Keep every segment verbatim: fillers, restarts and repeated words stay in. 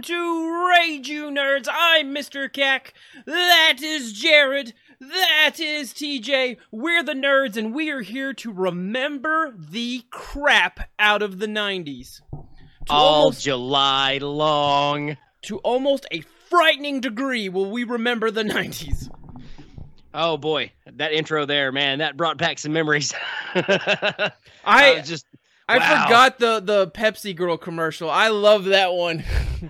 welcome to Rage You Nerds. I'm Mister Cack. That is Jared. That is T J. We're the nerds, and we are here to remember the crap out of the nineties. To All almost, July long. To almost a frightening degree will we remember the nineties. Oh boy, that intro there, man, that brought back some memories. I, I was just I wow. forgot the, the Pepsi Girl commercial. I love that one.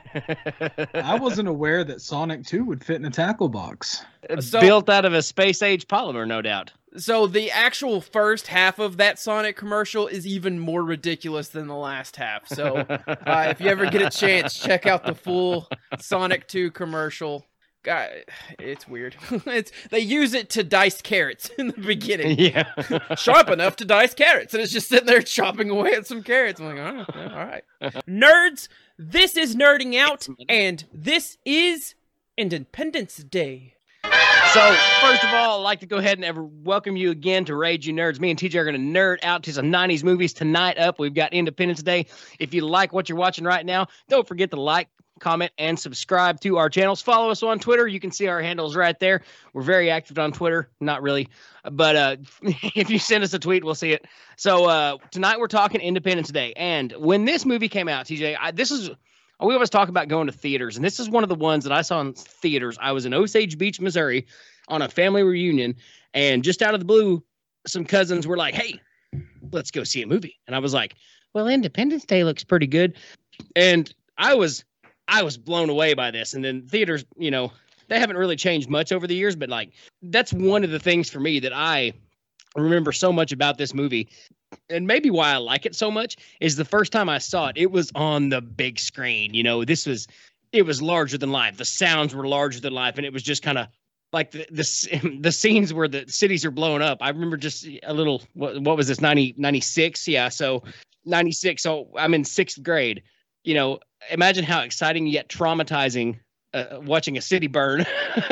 I wasn't aware that Sonic two would fit in a tackle box. So- Built out of a space-age polymer, no doubt. So the actual first half of that Sonic commercial is even more ridiculous than the last half. So uh, if you ever get a chance, check out the full Sonic two commercial. God, it's weird. It's they use it to dice carrots in the beginning. Yeah. Sharp enough to dice carrots. And it's just sitting there chopping away at some carrots. I'm like, oh, yeah, all right. Nerds, this is Nerding Out, and this is Independence Day. So, first of all, I'd like to go ahead and ever welcome you again to Rage You Nerds. Me and T J are going to nerd out to some nineties movies tonight up. We've got Independence Day. If you like what you're watching right now, don't forget to like, comment, and subscribe to our channels. Follow us on Twitter. You can see our handles right there. We're very active on Twitter. Not really. But uh, if you send us a tweet, we'll see it. So, uh, tonight we're talking Independence Day. And when this movie came out, T J, I, this is... We always talk about going to theaters, and this is one of the ones that I saw in theaters. I was in Osage Beach, Missouri, on a family reunion, and just out of the blue, some cousins were like, hey, let's go see a movie. And I was like, well, Independence Day looks pretty good. And I was I was blown away by this. And then theaters, you know, they haven't really changed much over the years, but like that's one of the things for me that I remember so much about this movie. And maybe why I like it so much is the first time I saw it, it was on the big screen. You know, this was, it was larger than life. The sounds were larger than life. And it was just kind of like the, the, the scenes where the cities are blown up. I remember just a little, what, what was this? ninety, ninety-six. Yeah. So ninety-six. So I'm in sixth grade, you know, imagine how exciting yet traumatizing uh, watching a city burn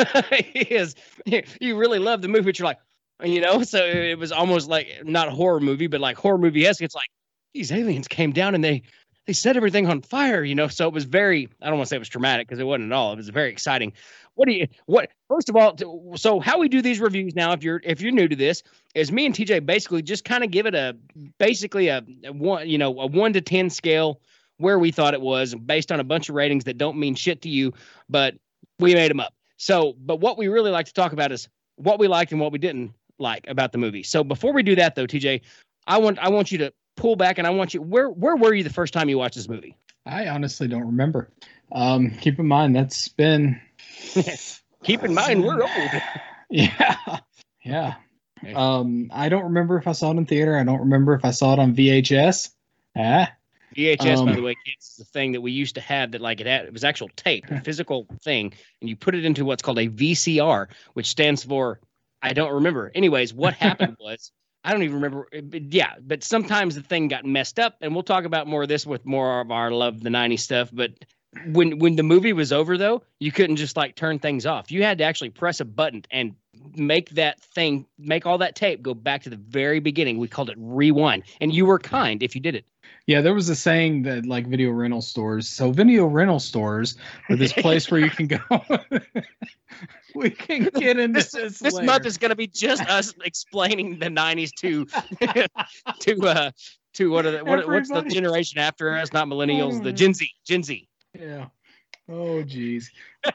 is. You really love the movie, but you're like, you know, so it was almost like not a horror movie, but like horror movie-esque. It's like these aliens came down and they they set everything on fire, you know. So it was very, I don't want to say it was traumatic because it wasn't at all. It was very exciting. What do you what first of all, so how we do these reviews now, if you're if you're new to this, is me and T J basically just kind of give it a basically a, a one, you know, a one to ten scale where we thought it was based on a bunch of ratings that don't mean shit to you, but we made them up. So, but what we really like to talk about is what we liked and what we didn't like about the movie. So before we do that though, T J, I want I want you to pull back and I want you where where were you the first time you watched this movie? I honestly don't remember. Um, keep in mind that's been keep in mind we're old. Yeah. Yeah. Um, I don't remember if I saw it in theater. I don't remember if I saw it on V H S. Ah. V H S, um, by the way, it's the thing that we used to have that like it had it was actual tape, a physical thing, and you put it into what's called a V C R, which stands for I don't remember. Anyways, what happened was, I don't even remember. But yeah, but sometimes the thing got messed up, and we'll talk about more of this with more of our Love the nineties stuff. But when when the movie was over, though, you couldn't just like turn things off. You had to actually press a button and make that thing, make all that tape go back to the very beginning. We called it rewind, and you were kind if you did it. Yeah, there was a saying that like video rental stores. So video rental stores are this place where you can go. We can get into this. This, this month is going to be just us explaining the nineties to to uh to what are the, what, what's the generation after us? Not millennials, the Gen Z. Gen Z. Yeah. Oh, geez.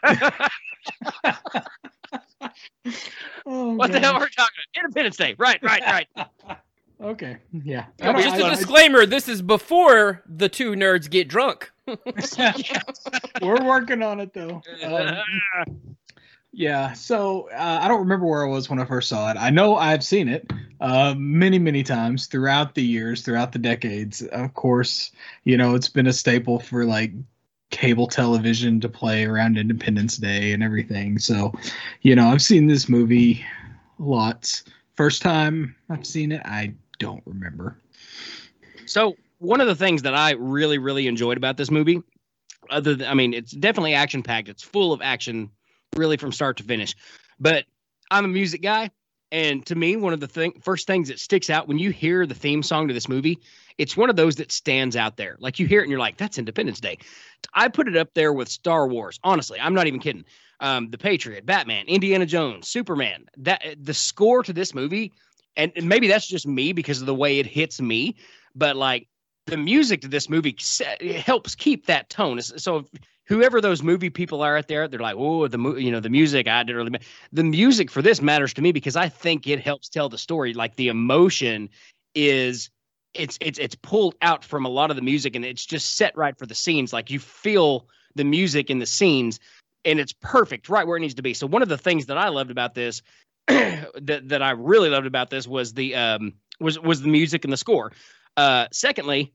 Oh, what the hell are we talking about? Independence Day. Right, right, right. Okay. Yeah. I don't, just a I, disclaimer, I, this is before the two nerds get drunk. We're working on it, though. Um, yeah, so uh, I don't remember where I was when I first saw it. I know I've seen it uh, many, many times throughout the years, throughout the decades. Of course, you know, it's been a staple for, like, cable television to play around Independence Day and everything. So, you know, I've seen this movie lots. First time I've seen it, I don't remember. So one of the things that I really, really enjoyed about this movie, other than, I mean, it's definitely action packed. It's full of action, really from start to finish. But I'm a music guy, And to me, one of the thing, first things that sticks out when you hear the theme song to this movie, it's one of those that stands out there. Like you hear it and you're like, that's Independence Day. I put it up there with Star Wars. Honestly, I'm not even kidding. Um, The Patriot, Batman, Indiana Jones, Superman. That the score to this movie, and, and maybe that's just me because of the way it hits me, but like the music to this movie it helps keep that tone. So if, whoever those movie people are out there, they're like, oh, the you know the music. I didn't really. The music for this matters to me because I think it helps tell the story. Like the emotion is. It's it's it's pulled out from a lot of the music and it's just set right for the scenes. Like you feel the music in the scenes and it's perfect right where it needs to be. So one of the things that I loved about this that that I really loved about this was the um was was the music and the score. Uh secondly,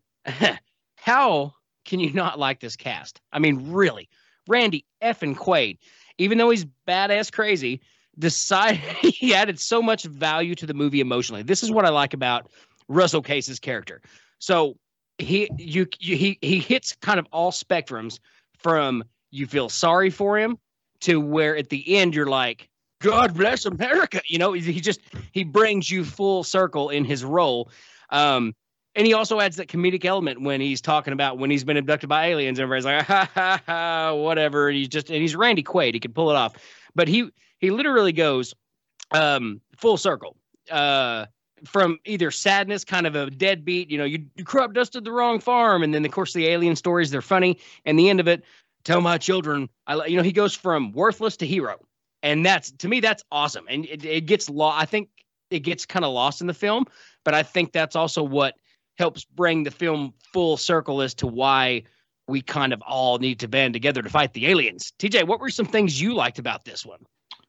how can you not like this cast? I mean, really, Randy effing Quaid, even though he's badass crazy, decided he added so much value to the movie emotionally. This is what I like about Russell Case's character. So he you, you he he hits kind of all spectrums from you feel sorry for him to where at the end you're like, God bless America. You know, he just he brings you full circle in his role. Um, and he also adds that comedic element when he's talking about when he's been abducted by aliens. Everybody's like, ha ha ha, whatever. And he's just and he's Randy Quaid. He can pull it off. But he he literally goes um, full circle. Uh, from either sadness, kind of a deadbeat, you know, you, you crop dusted the wrong farm. And then, of course, the alien stories, they're funny. And the end of it, tell my children, I, you know, he goes from worthless to hero. And that's, to me, that's awesome. And it, it gets lost. I think it gets kind of lost in the film, but I think that's also what helps bring the film full circle as to why we kind of all need to band together to fight the aliens. T J, what were some things you liked about this one?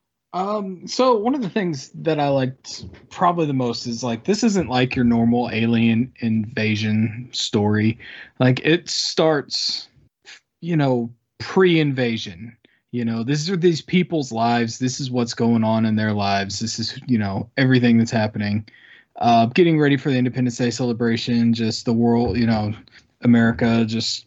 Um, so one of the things that I liked probably the most is like, this isn't like your normal alien invasion story. Like it starts, you know, pre-invasion, you know, this are these people's lives. This is what's going on in their lives. This is, you know, everything that's happening, uh, getting ready for the Independence Day celebration, just the world, you know, America just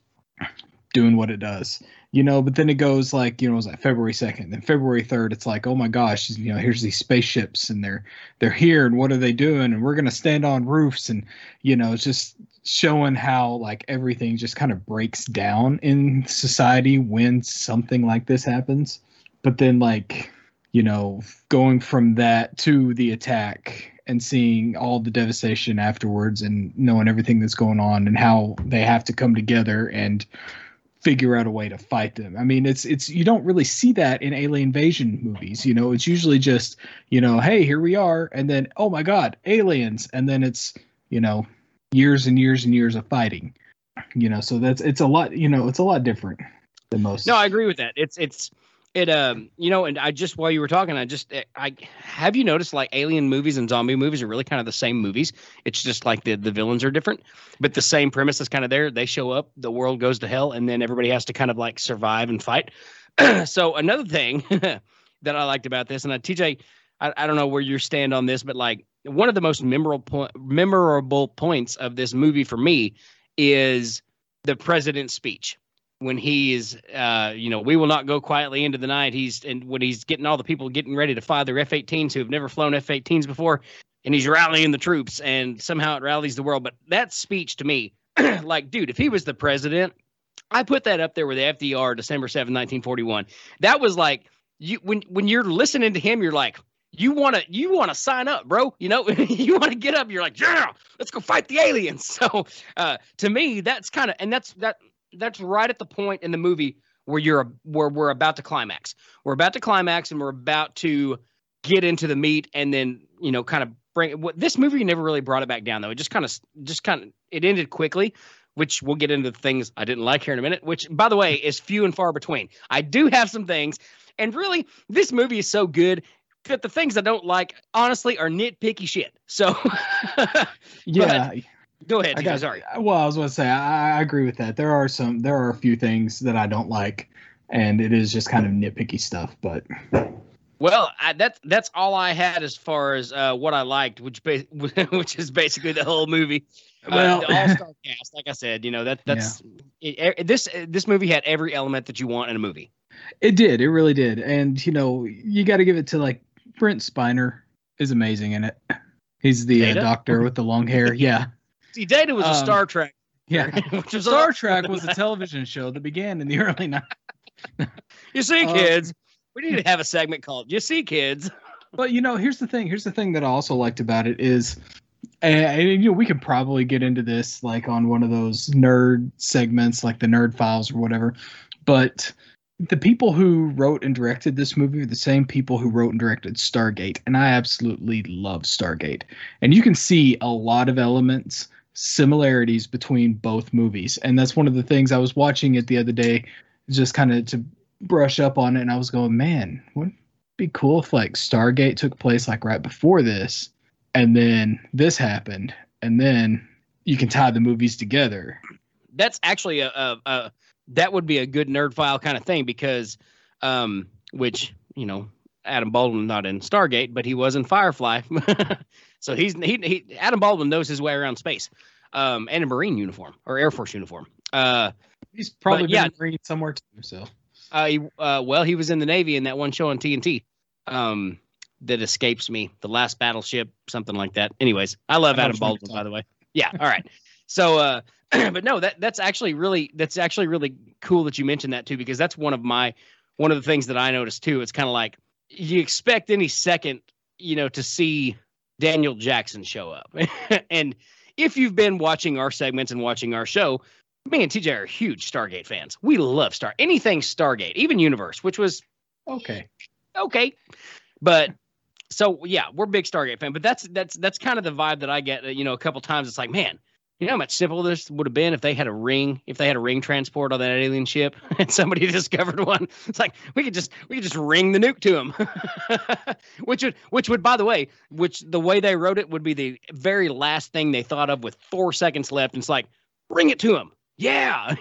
doing what it does. You know, but then it goes like, you know, it was like February second, then February third, it's like, oh my gosh, you know, here's these spaceships and they're, they're here and what are they doing? And we're going to stand on roofs and, you know, it's just showing how like everything just kind of breaks down in society when something like this happens. But then like, you know, going from that to the attack and seeing all the devastation afterwards and knowing everything that's going on and how they have to come together and figure out a way to fight them. I mean, it's it's you don't really see that in alien invasion movies. You know, it's usually just, you know, hey, here we are, and then oh my God, aliens, and then it's, you know, years and years and years of fighting. You know, so that's it's a lot. You know, it's a lot different than most. No, I agree with that. It's it's it um you know, and I just while you were talking, I just I have you noticed like alien movies and zombie movies are really kind of the same movies. It's just like the the villains are different, but the same premise is kind of there. They show up, the world goes to hell, and then everybody has to kind of like survive and fight. So another thing that I liked about this, and I, T J, I, I don't know where you stand on this, but like one of the most memorable point, memorable points of this movie for me is the president's speech. When he is, uh, you know, we will not go quietly into the night. He's and when he's getting all the people getting ready to fly their F eighteens who have never flown F eighteens before, and he's rallying the troops, and somehow it rallies the world. But that speech to me, like, dude, if he was the president, I put that up there with the F D R, December seventh, nineteen forty-one. That was like you when when you're listening to him, you're like, you want to you want to sign up, bro. You know, you want to get up. You're like, yeah, let's go fight the aliens. So uh, to me, that's kind of and that's that. That's right at the point in the movie where you're where we're about to climax. We're about to climax and we're about to get into the meat and then, you know, kind of bring what this movie never really brought it back down though. It just kind of just kind of it ended quickly, which we'll get into the things I didn't like here in a minute, which by the way is few and far between. I do have some things, and really this movie is so good that the things I don't like honestly are nitpicky shit. So yeah. But, Go ahead. I got, sorry. Well, I was going to say I, I agree with that. There are some, there are a few things that I don't like, and it is just kind of nitpicky stuff. But well, I, that's that's all I had as far as uh, what I liked, which ba- which is basically the whole movie. Well, uh, the all-star cast, like I said, you know that that's yeah. it, it, this this movie had every element that you want in a movie. It did. It really did. And you know, you got to give it to like Brent Spiner. is amazing in it. He's the uh, doctor with the long hair. Yeah. See, Data was um, a Star Trek. Yeah. Which was Star Trek was a television show that began in the early nineties. You see, kids, um, we need to have a segment called You See, Kids. But, you know, here's the thing. Here's the thing that I also liked about it is, and, you know, we could probably get into this like on one of those nerd segments, like the Nerd Files or whatever. But the people who wrote and directed this movie are the same people who wrote and directed Stargate. And I absolutely love Stargate. And you can see a lot of elements, similarities between both movies. And that's one of the things I was watching it the other day, just kind of to brush up on it. And I was going, man, wouldn't it be cool if like Stargate took place like right before this, and then this happened, and then you can tie the movies together. That's actually a, a, a that would be a good nerd file kind of thing, because um which, you know, Adam Baldwin not in Stargate, but he was in Firefly. So he's he, he Adam Baldwin knows his way around space, um and a Marine uniform or Air Force uniform. Uh he's probably been yeah, a Marine somewhere too. So uh, he, uh well he was in the Navy in that one show on T N T um that escapes me, The Last Battleship, something like that. Anyways, I love I Adam Baldwin, by the way. Yeah, all right. So uh but no, that that's actually really that's actually really cool that you mentioned that too, because that's one of my one of the things that I noticed too. It's kind of like you expect any second, you know, to see Daniel Jackson show up. And if you've been watching our segments and watching our show, me and T J are huge Stargate fans. We love Star anything Stargate, even Universe, which was okay. Okay. But so yeah, we're big Stargate fan, but that's that's that's kind of the vibe that I get, you know, a couple times. It's like, man, you know how much simpler this would have been if they had a ring, if they had a ring transport on that alien ship and somebody discovered one. It's like we could just we could just ring the nuke to them, which would which would by the way, which the way they wrote it would be the very last thing they thought of with four seconds left. And it's like, ring it to them, yeah,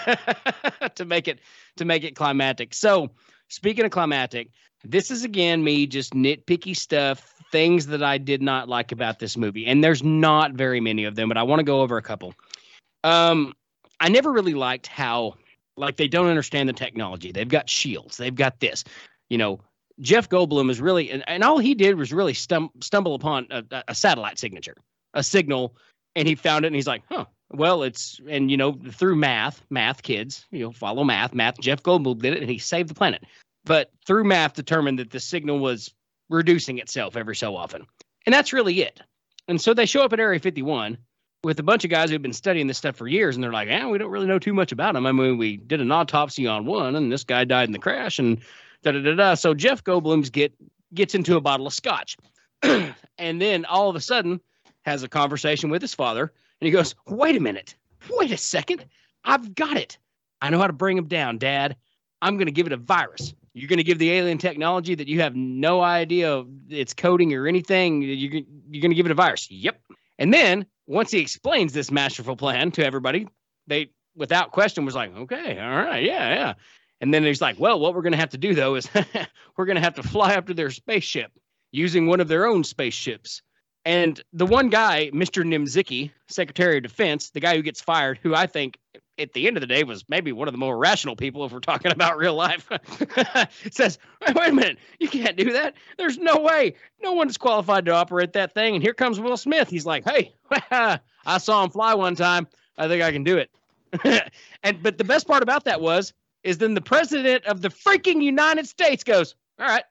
to make it to make it climactic. So speaking of climactic, this is again me just nitpicky stuff, things that I did not like about this movie. And there's not very many of them, but I want to go over a couple. Um, I never really liked how, like, they don't understand the technology. They've got shields. They've got this. You know, Jeff Goldblum is really, and, and all he did was really stum- stumble upon a, a satellite signature, a signal, and he found it, and he's like, huh, well, it's, and, you know, through math, math kids, you know, follow math, math, Jeff Goldblum did it, and he saved the planet. But through math determined that the signal was reducing itself every so often. And that's really it. And so they show up at Area fifty-one with a bunch of guys who've been studying this stuff for years. And they're like, eh, we don't really know too much about him. I mean, we did an autopsy on one and this guy died in the crash and da da da da. So Jeff Goldblum's get gets into a bottle of scotch. And then all of a sudden has a conversation with his father. And he goes, wait a minute. Wait a second. I've got it. I know how to bring him down, Dad. I'm going to give it a virus. You're going to give the alien technology that you have no idea of its coding or anything. You're, you're going to give it a virus. Yep. And then once he explains this masterful plan to everybody, they, without question, was like, okay, all right, yeah, yeah. And then he's like, well, what we're going to have to do, though, is we're going to have to fly up to their spaceship using one of their own spaceships. And the one guy, Mister Nimziki, Secretary of Defense, the guy who gets fired, who I think at the end of the day was maybe one of the more rational people if we're talking about real life, says, wait a minute, you can't do that. There's no way. No one is qualified to operate that thing. And here comes Will Smith. He's like, hey, I saw him fly one time. I think I can do it. And but the best part about that was, is then the president of the freaking United States goes, all right.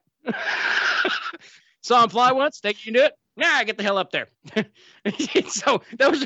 Saw him fly once. Think you can do it? Nah, get the hell up there. So those,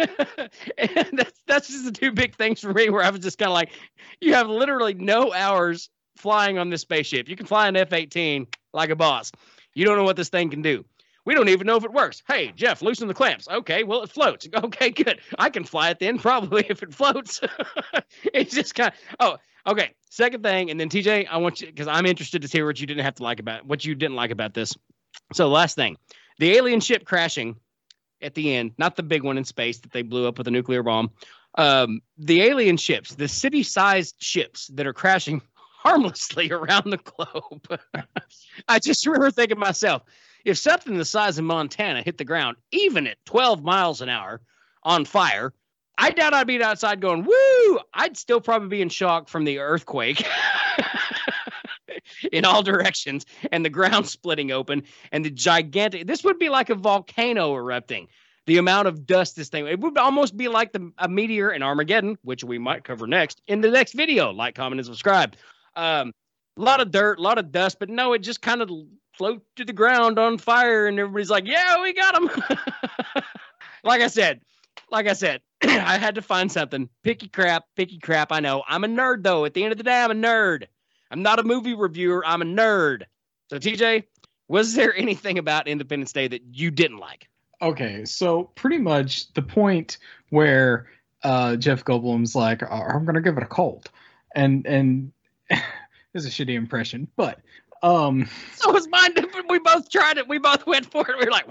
and that's that's just the two big things for me. Where I was just kind of like, you have literally no hours flying on this spaceship. You can fly an F eighteen like a boss. You don't know what this thing can do. We don't even know if it works. Hey, Jeff, loosen the clamps. Okay, well, it floats. Okay, good. I can fly it then, probably, if it floats. It's just kind of, oh, okay. Second thing, and then T J, I want you, because I'm interested to hear what you didn't have to like about, what you didn't like about this. So last thing, the alien ship crashing at the end, not the big one in space that they blew up with a nuclear bomb. Um, the alien ships, the city-sized ships that are crashing harmlessly around the globe. I just remember thinking to myself, if something the size of Montana hit the ground, even at twelve miles an hour on fire, I doubt I'd be outside going, woo! I'd still probably be in shock from the earthquake. in all directions and the ground splitting open and the gigantic, this would be like a volcano erupting. The amount of dust this thing, it would almost be like the, a meteor in Armageddon, which we might cover next in the next video. Like, comment, and subscribe. Um, a lot of dirt, a lot of dust, but no, it just kind of float to the ground on fire, and everybody's like, yeah, we got him. Like I said, like I said, I had to find something. Picky crap, picky crap, I know. I'm a nerd, though. At the end of the day, I'm a nerd. I'm not a movie reviewer. I'm a nerd. So, T J, was there anything about Independence Day that you didn't like? Okay, so pretty much the point where uh, Jeff Goldblum's like, I'm going to give it a cold. And, and it's a shitty impression, but... Um, so was mine. We both tried it. We both went for it. We were like...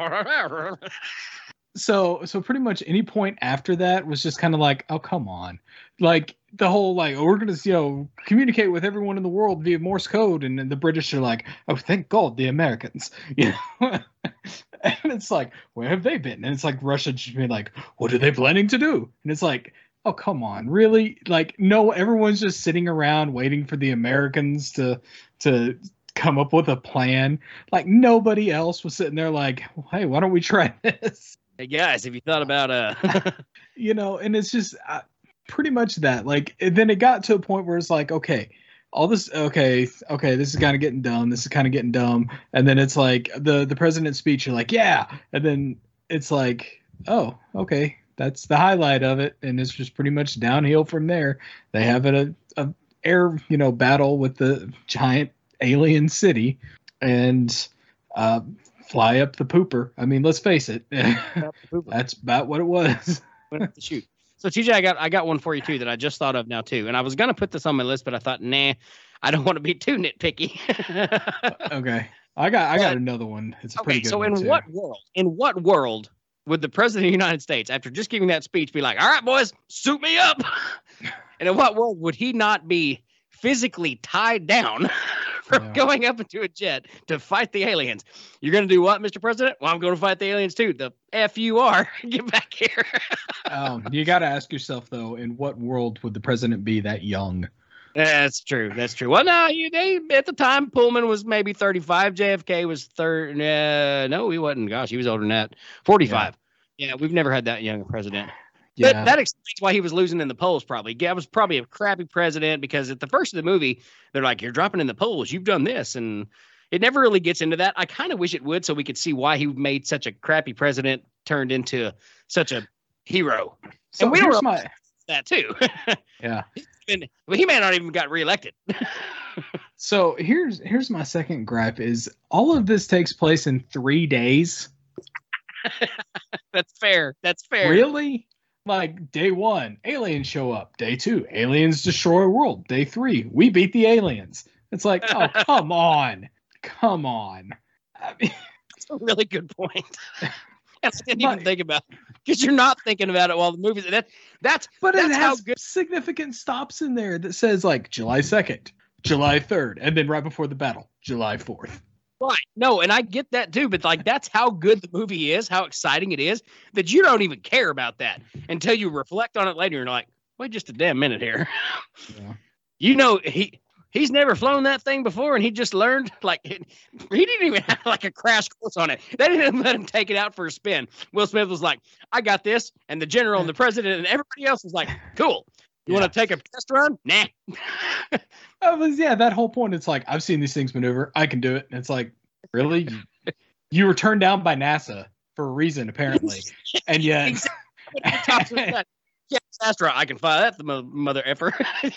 So, so pretty much any point after that was just kind of like, oh, come on. Like, the whole, like, oh, we're going to, you know, communicate with everyone in the world via Morse code. And then the British are like, oh, thank God, the Americans. You know? And it's like, where have they been? And it's like Russia just being like, what are they planning to do? And it's like, oh, come on, really? Like, no, everyone's just sitting around waiting for the Americans to to come up with a plan. Like, nobody else was sitting there like, hey, why don't we try this? Hey, guys, have you thought about... uh You know, and it's just uh, pretty much that. Like, and then it got to a point where it's like, okay, all this, okay, okay, this is kind of getting dumb. This is kind of getting dumb. And then it's like the, the president's speech, you're like, yeah. And then it's like, oh, okay, that's the highlight of it. And it's just pretty much downhill from there. They have a, a air, you know, battle with the giant alien city and uh, fly up the pooper. I mean, let's face it. That's about what it was. Shoot. So T J, I got I got one for you too that I just thought of now too, and I was gonna put this on my list, but I thought, nah, I don't want to be too nitpicky. Okay, I got I got but, another one. It's a pretty okay. good So one in too. what world? In what world would the president of the United States, after just giving that speech, be like, "All right, boys, suit me up"? And in what world would he not be physically tied down from yeah. going up into a jet to fight the aliens? You're going to do what, Mister President? Well, I'm going to fight the aliens too. The F you are. Get back here. um, you got to ask yourself, though, in what world would the president be that young? That's true. That's true. Well, no, you, they, at the time, Pullman was maybe thirty-five. J F K was thirty. Uh, no, he wasn't. Gosh, he was older than that. forty-five. Yeah, yeah, we've never had that young a president. Yeah. That, that explains why he was losing in the polls, probably. Yeah, was probably a crappy president because at the first of the movie, they're like, you're dropping in the polls. You've done this. And it never really gets into that. I kind of wish it would so we could see why he made such a crappy president turned into such a hero. So and we here's don't my... that, too. Yeah. Been, well, he may not even got reelected. So here's here's my second gripe is all of this takes place in three days. That's fair. That's fair. Really? Like, day one, aliens show up. Day two, aliens destroy world. Day three, we beat the aliens. It's like, oh, come on. Come on. I mean, that's a really good point. I didn't but, even think about it. Because you're not thinking about it while the movie's... That, that's, but that's it has how good... significant stops in there that says, like, July second, July third, and then right before the battle, July fourth. Right. No, and I get that too, but like that's how good the movie is, how exciting it is, that you don't even care about that until you reflect on it later and you're like, wait just a damn minute here. Yeah. You know, he he's never flown that thing before and he just learned, like, he didn't even have like a crash course on it. They didn't even let him take it out for a spin. Will Smith was like, I got this. And the general and the president and everybody else was like, cool. You yeah. want to take a test run? Nah. Oh, was, yeah, that whole point. It's like, I've seen these things maneuver. I can do it. And it's like, really? You were turned down by NASA for a reason, apparently. And yet... Exactly. Yeah, Astra, I can fly that, the mother effer.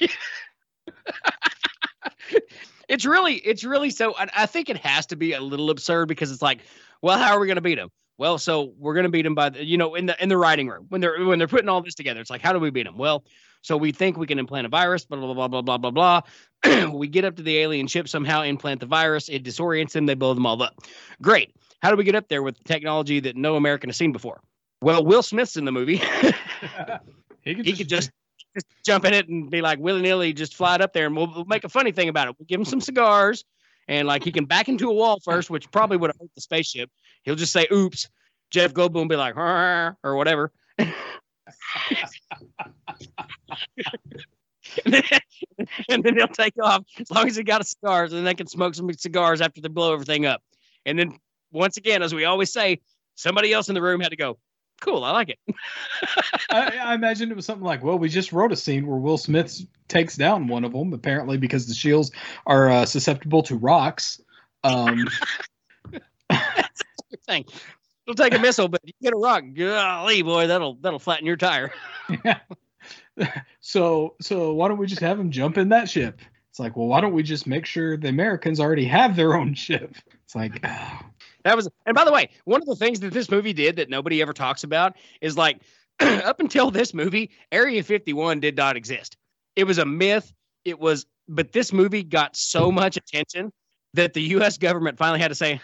It's really, it's really so... I, I think it has to be a little absurd because it's like, well, how are we going to beat them? Well, so we're going to beat them by, the, you know, in the in the writing room. When they're when they're putting all this together, it's like, how do we beat them? Well... So we think we can implant a virus, blah, blah, blah, blah, blah, blah, blah. We get up to the alien ship, somehow implant the virus. It disorients them. They blow them all up. Great. How do we get up there with technology that no American has seen before? Well, Will Smith's in the movie. he could, he just, could just, just jump in it and be like willy-nilly, just fly it up there. And we'll, we'll make a funny thing about it. We'll give him some cigars. And like he can back into a wall first, which probably would have hurt the spaceship. He'll just say, oops. Jeff Goldblum will be like, or whatever. and, then, and then they'll take off as long as they got a cigars, and then they can smoke some cigars after they blow everything up. And then once again, as we always say, somebody else in the room had to go, cool, I like it. I, I imagine it was something like, well, we just wrote a scene where Will Smith takes down one of them, apparently because the shields are uh, susceptible to rocks. Um, That's the thing. It'll take a missile, but you get a rock, golly, boy, that'll that'll flatten your tire. Yeah. So, so why don't we just have him jump in that ship? It's like, well, why don't we just make sure the Americans already have their own ship? It's like, oh. That was, and by the way, one of the things that this movie did that nobody ever talks about is like, up until this movie, Area fifty-one did not exist. It was a myth. It was, but this movie got so much attention that the U S government finally had to say,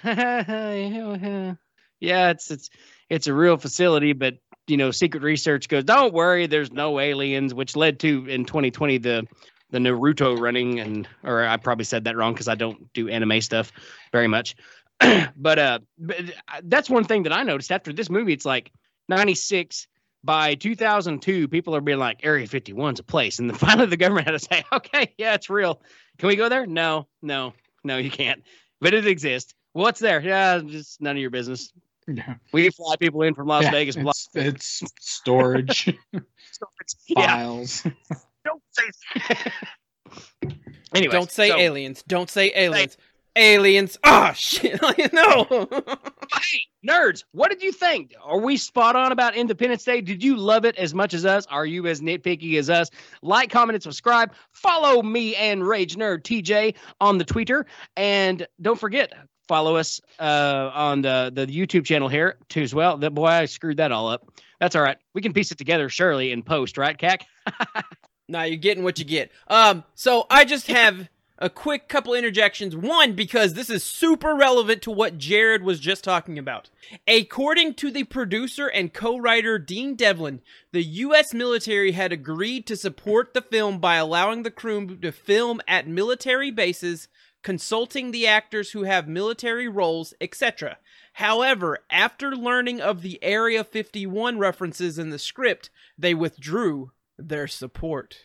yeah, it's it's it's a real facility, but you know, secret research goes, don't worry, there's no aliens, which led to in twenty twenty the the Naruto running, and or I probably said that wrong because I don't do anime stuff very much. but uh, but that's one thing that I noticed after this movie. It's like ninety-six. By two thousand two, people are being like, Area fifty-one's a place. And then finally the government had to say, okay, yeah, it's real. Can we go there? No, no, no, you can't. But it exists. What's there? Yeah, just none of your business. Yeah. We fly people in from Las Yeah, Vegas. It's, it's storage, files. Yeah. Don't say Anyways, Don't say so, aliens. Don't say aliens. Aliens. Ah, oh, shit. No. Hey, nerds, what did you think? Are we spot on about Independence Day? Did you love it as much as us? Are you as nitpicky as us? Like, comment, and subscribe. Follow me and Rage Nerd T J on the Twitter. And don't forget, follow us uh, on the, the YouTube channel here, too, as well. That boy, I screwed that all up. That's all right. We can piece it together, surely, in post, right, Cac? Nah, you're getting what you get. Um, so I just have a quick couple interjections. One, because this is super relevant to what Jared was just talking about. According to the producer and co-writer Dean Devlin, the U S military had agreed to support the film by allowing the crew to film at military bases, consulting the actors who have military roles, et cetera. However, after learning of the Area fifty-one references in the script, they withdrew their support.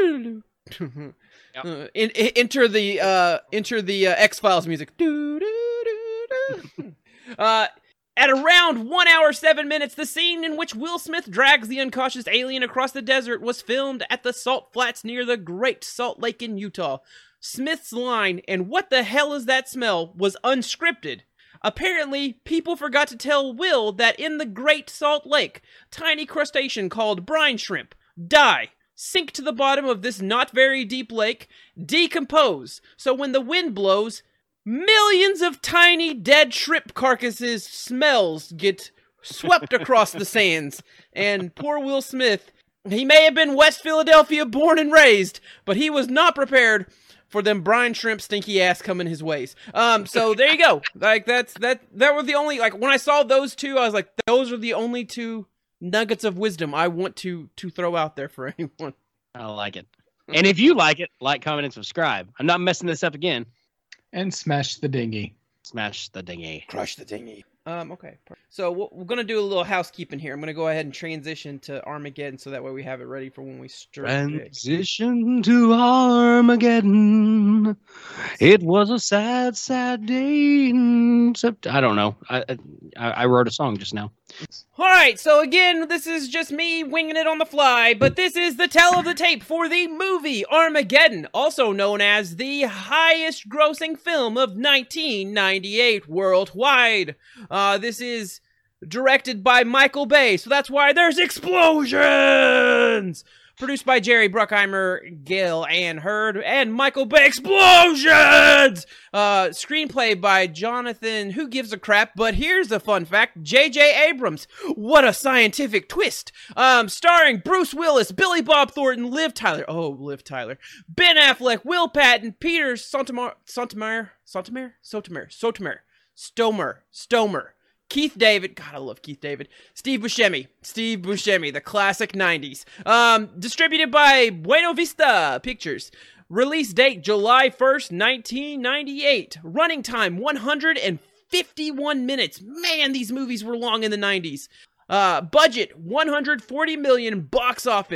Yep. Uh, in, in, enter the uh, enter the uh, X-Files music. Do, do, do, do. uh, at around one hour seven minutes, the scene in which Will Smith drags the unconscious alien across the desert was filmed at the Salt Flats near the Great Salt Lake in Utah. Smith's line, "And what the hell is that smell?" was unscripted. Apparently, people forgot to tell Will that in the Great Salt Lake, tiny crustacean called brine shrimp die, sink to the bottom of this not very deep lake, decompose, so when the wind blows, millions of tiny dead shrimp carcasses smells get swept across the sands. And poor Will Smith, he may have been West Philadelphia born and raised, but he was not prepared for them brine shrimp stinky ass coming his ways. Um, so there you go. Like that's that that were the only, like when I saw those two, I was like, those are the only two nuggets of wisdom I want to to throw out there for anyone. I like it. And if you like it, like, comment, and subscribe. I'm not messing this up again. And smash the dinghy. Smash the dinghy. Crush the dinghy. Um, okay. So we're going to do a little housekeeping here. I'm going to go ahead and transition to Armageddon so that way we have it ready for when we start. Transition to Armageddon. It was a sad, sad day. Except, I don't know. I, I I wrote a song just now. All right. So again, this is just me winging it on the fly, but this is the tell of the tape for the movie Armageddon, also known as the highest grossing film of nineteen ninety-eight worldwide. Uh, this is directed by Michael Bay, so that's why there's explosions! Produced by Jerry Bruckheimer, Gail Ann Hurd, and Michael Bay. Explosions! Uh, screenplay by Jonathan, who gives a crap, but here's a fun fact, J J Abrams. What a scientific twist! Um, starring Bruce Willis, Billy Bob Thornton, Liv Tyler, oh, Liv Tyler, Ben Affleck, Will Patton, Peter Sotomayor, Sotomayor, Sotomayor, Sotomayor, Sotomayor, Stomer, Stomer, Keith David, God, I love Keith David, Steve Buscemi, Steve Buscemi, the classic nineties. Um, distributed by Buena Vista Pictures. Release date, July first, nineteen ninety-eight. Running time, one hundred fifty-one minutes. Man, these movies were long in the nineties. Uh, budget, one hundred forty million dollars. Box office,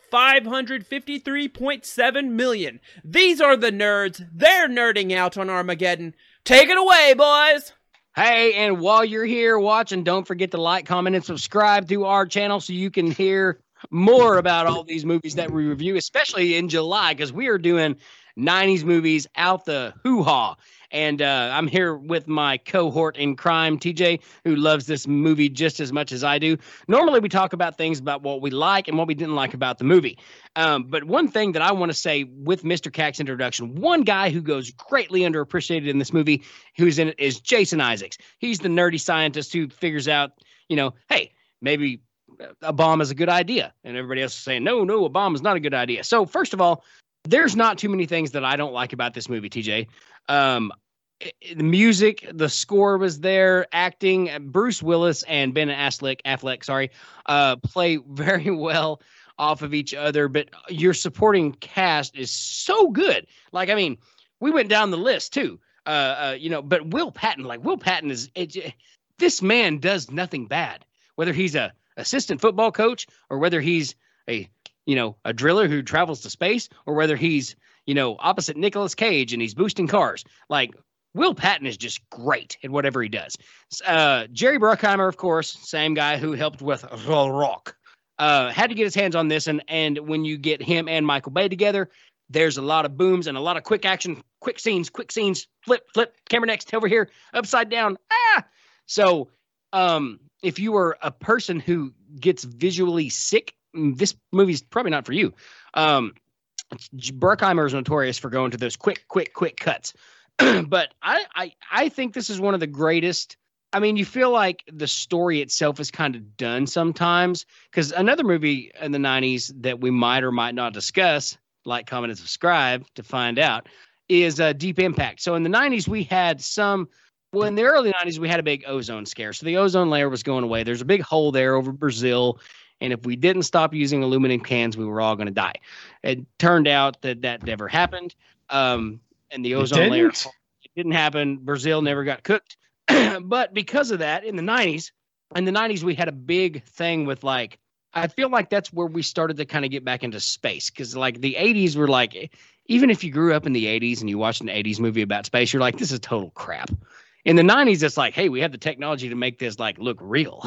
five hundred fifty-three point seven million. These are the nerds. They're nerding out on Armageddon. Take it away, boys! Hey, and while you're here watching, don't forget to like, comment, and subscribe to our channel so you can hear more about all these movies that we review, especially in July, because we are doing nineties movies out the hoo-ha. And uh, I'm here with my cohort in crime, T J, who loves this movie just as much as I do. Normally, we talk about things about what we like and what we didn't like about the movie. Um, but one thing that I want to say with Mister Cack's introduction, one guy who goes greatly underappreciated in this movie who's in it is Jason Isaacs. He's the nerdy scientist who figures out, you know, hey, maybe a bomb is a good idea. And everybody else is saying, no, no, a bomb is not a good idea. So first of all, there's not too many things that I don't like about this movie, T J. Um, the music, the score was there, acting. Bruce Willis and Ben Affleck, Affleck, sorry, uh, play very well off of each other. But your supporting cast is so good. Like, I mean, we went down the list too. Uh, uh you know, but Will Patton, like Will Patton is it, this man does nothing bad. Whether he's a assistant football coach or whether he's a you know, a driller who travels to space, or whether he's, you know, opposite Nicolas Cage and he's boosting cars. Like, Will Patton is just great at whatever he does. Uh, Jerry Bruckheimer, of course, same guy who helped with The Rock, uh, had to get his hands on this. And, and when you get him and Michael Bay together, there's a lot of booms and a lot of quick action, quick scenes, quick scenes, flip, flip, camera next, over here, upside down. Ah! So um, if you are a person who gets visually sick, this movie's probably not for you. Um, Bruckheimer is notorious for going to those quick, quick, quick cuts. But I, I, I think this is one of the greatest. I mean, you feel like the story itself is kind of done sometimes, because another movie in the nineties that we might or might not discuss, like, comment, and subscribe to find out, is uh, Deep Impact. So in the nineties, we had some. Well, in the early nineties, we had a big ozone scare. So the ozone layer was going away. There's a big hole there over Brazil. And if we didn't stop using aluminum cans, we were all going to die. It turned out that that never happened. Um, and the ozone layer, it didn't happen. Brazil never got cooked. But because of that, in the nineties, in the nineties, we had a big thing with, like, I feel like that's where we started to kind of get back into space. Because, like, the eighties were like, even if you grew up in the eighties and you watched an eighties movie about space, you're like, this is total crap. In the nineties, it's like, hey, we have the technology to make this, like, look real.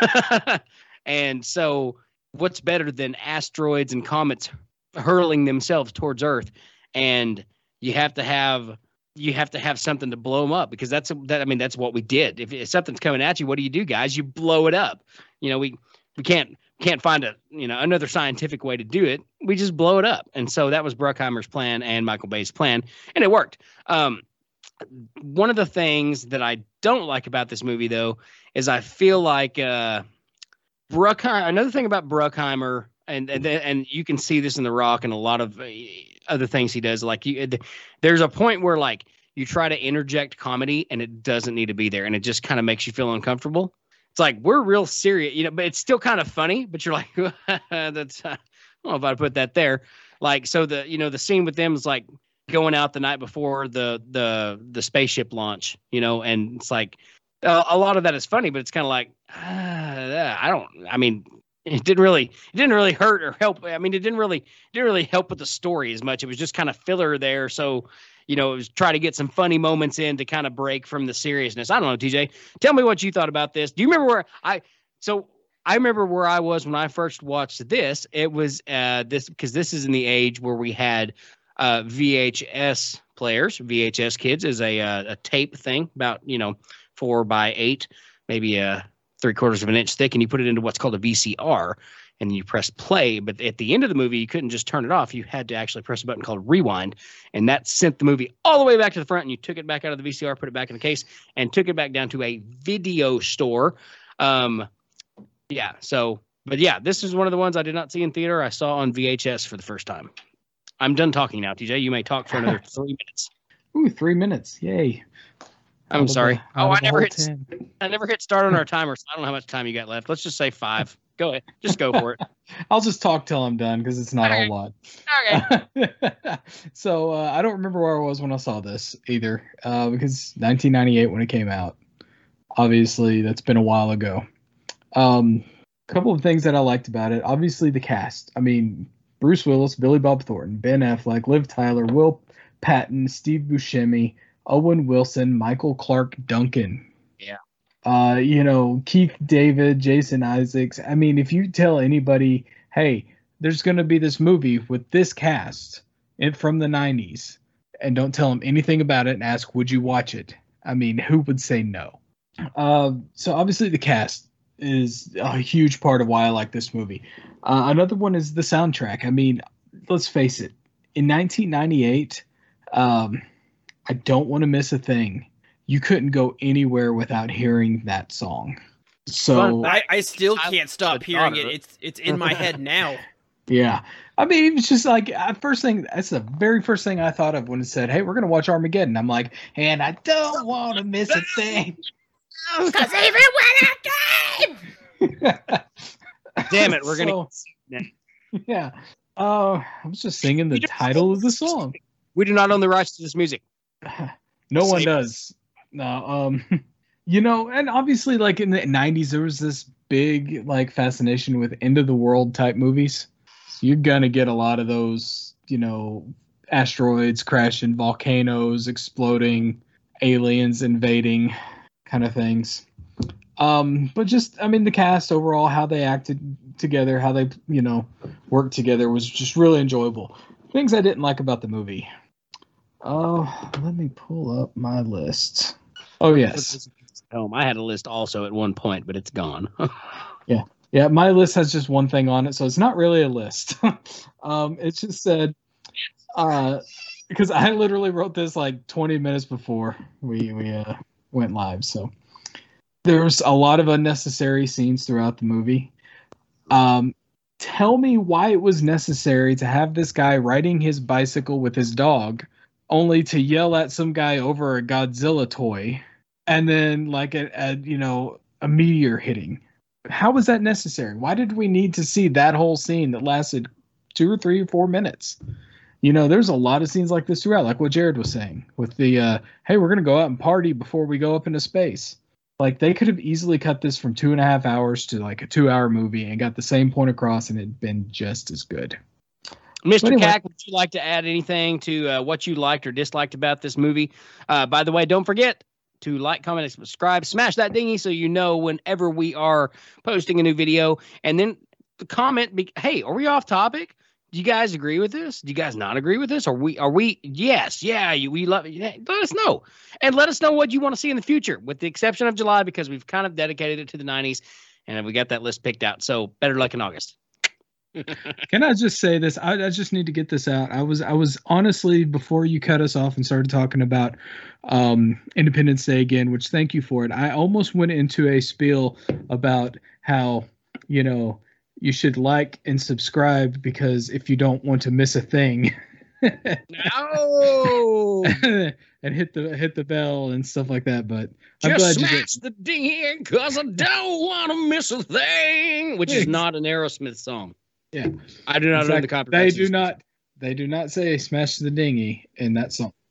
And so what's better than asteroids and comets hurling themselves towards Earth? And you have to have you have to have something to blow them up, because that's that. I mean, that's what we did. If, if something's coming at you, what do you do, guys? You blow it up. You know, we we can't can't find a you know another scientific way to do it. We just blow it up. And so that was Bruckheimer's plan and Michael Bay's plan, and it worked. Um, one of the things that I don't like about this movie, though, is I feel like uh, Bruckheimer. Another thing about Bruckheimer, and and and you can see this in The Rock and a lot of other things he does. Like, you, there's a point where, like, you try to interject comedy and it doesn't need to be there, and it just kind of makes you feel uncomfortable. It's like, we're real serious, you know, but it's still kind of funny. But you're like, that's uh, I don't know if I'd put that there. Like, so the you know the scene with them is like going out the night before the the the spaceship launch, you know, and it's like uh, a lot of that is funny, but it's kind of like uh, I don't. I mean, it didn't really it didn't really hurt or help. I mean, it didn't really it didn't really help with the story as much. It was just kind of filler there. So, you know, it was try to get some funny moments in to kind of break from the seriousness. I don't know, T J. Tell me what you thought about this. Do you remember where I so I remember where I was when I first watched this. It was uh, this because this is in the age where we had uh, V H S players. V H S kids is a uh, a tape thing about, you know, four by eight, maybe a three quarters of an inch thick, and you put it into what's called a V C R, and you press play. But at the end of the movie, you couldn't just turn it off. You had to actually press a button called rewind, and that sent the movie all the way back to the front, and you took it back out of the V C R, put it back in the case, and took it back down to a video store. Um, yeah, so, but yeah, this is one of the ones I did not see in theater. I saw on V H S for the first time. I'm done talking now, T J. You may talk for another three minutes. Ooh, three minutes. Yay. I'm Out sorry. the, oh, I never hit. ten. I never hit start on our timer, so I don't know how much time you got left. Let's just say five. Go ahead. Just go for it. I'll just talk till I'm done because it's not Okay. a whole lot. Okay. so uh, I don't remember where I was when I saw this either, uh, because nineteen ninety-eight when it came out. Obviously, that's been a while ago. Um, a couple of things that I liked about it. Obviously, the cast. I mean, Bruce Willis, Billy Bob Thornton, Ben Affleck, Liv Tyler, Will Patton, Steve Buscemi, Owen Wilson, Michael Clark Duncan. Yeah. Uh, you know, Keith David, Jason Isaacs. I mean, if you tell anybody, hey, there's going to be this movie with this cast and from the nineties, and don't tell them anything about it and ask, would you watch it? I mean, who would say no? Uh, so obviously the cast is a huge part of why I like this movie. Uh, another one is the soundtrack. I mean, let's face it. In nineteen ninety-eight, um, I don't want to miss a thing. You couldn't go anywhere without hearing that song. So I, I still can't stop hearing it. It's it's in my head now. Yeah. I mean, it was just like, uh, first thing, that's the very first thing I thought of when it said, hey, we're going to watch Armageddon. I'm like, and I don't want to miss a thing. Because even when I came! Damn it, we're So, going to... Yeah. Uh, I was just singing the title of the song. We do not own the rights to this music. No one Same. does. No, um, you know, and obviously, like in the nineties, there was this big like fascination with end of the world type movies. So you're gonna get a lot of those, you know, asteroids crashing, volcanoes exploding, aliens invading, kind of things. Um, but just, I mean, the cast overall, how they acted together, how they, you know, worked together was just really enjoyable. Things I didn't like about the movie. Oh, uh, let me pull up my list. Oh, yes. Home. I had a list also at one point, but it's gone. yeah. Yeah, my list has just one thing on it, so it's not really a list. um, it just said, uh, because I literally wrote this like twenty minutes before we, we uh, went live, so. There's a lot of unnecessary scenes throughout the movie. Um, tell me why it was necessary to have this guy riding his bicycle with his dog, only to yell at some guy over a Godzilla toy, and then like a, a you know a meteor hitting. How was that necessary? Why did we need to see that whole scene that lasted two or three or four minutes? You know, there's a lot of scenes like this throughout, like what Jared was saying with the uh, hey, we're gonna go out and party before we go up into space. Like, they could have easily cut this from two and a half hours to like a two-hour movie and got the same point across, and it'd been just as good. Mister Anyway. Cack, would you like to add anything to uh, what you liked or disliked about this movie? Uh, by the way, don't forget to like, comment, and subscribe. Smash that dingy so you know whenever we are posting a new video. And then the comment, be, hey, are we off topic? Do you guys agree with this? Do you guys not agree with this? Are we, are we, yes, yeah, you, we love it. Yeah, let us know. And let us know what you want to see in the future, with the exception of July, because we've kind of dedicated it to the nineties, and we got that list picked out. So better luck in August. Can I just say this? I, I just need to get this out. I was, I was honestly, before you cut us off and started talking about um, Independence Day again, which thank you for it. I almost went into a spiel about how, you know, you should like and subscribe because if you don't want to miss a thing, No! and hit the hit the bell and stuff like that. But I'm Just glad you smash did. the ding because I don't want to miss a thing, which is not an Aerosmith song. Yeah, I do not In know fact, the copyright. They do not. They do not say "smash the dinghy" in that song.